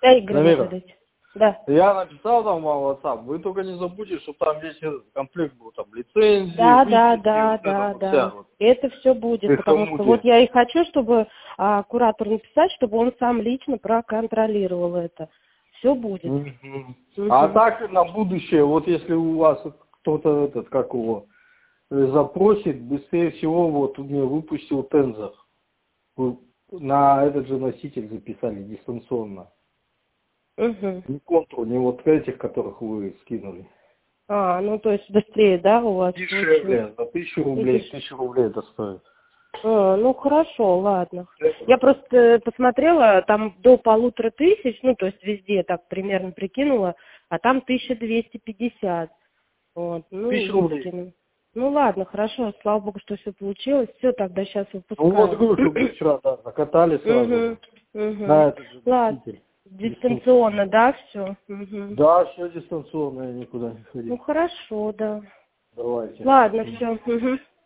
Да, Игорь Замира, Анатольевич. Да. я написал там вам в WhatsApp, вы только не забудьте, чтобы там весь этот комплект был, там лицензии, Да, выписки, вот это вот вся да. вот. Это все будет, потому что вот Эхомутия. я и хочу, чтобы куратор написать, чтобы он сам лично проконтролировал это. Все будет. Мгм. А Мгм. так на будущее, вот если у вас кто-то этот, как его, запросит, быстрее всего вот мне выпустил Тензор. Вы на этот же носитель записали дистанционно. Мгм. Не контур, не вот этих, которых вы скинули. Ну то есть быстрее, да, у вас получилось? Дешевле, за 1000 рублей, Видишь? 1000 рублей это стоит. Ну хорошо, ладно. Это. Я просто посмотрела, там до 1500, ну то есть везде так примерно прикинула, а там 1250. Вот, ну 1000 и рублей. скину. Ну ладно, хорошо, слава богу, что все получилось. Все, тогда сейчас Ну вот выпускаю. говорю, чтобы вы вчера да, закатали сразу Угу, же. угу. На этот же Ладно, носитель. дистанционно, да, все? Угу. Да, все дистанционно, я никуда не Ну ходил. хорошо, да. Давайте. Ладно, все. Угу.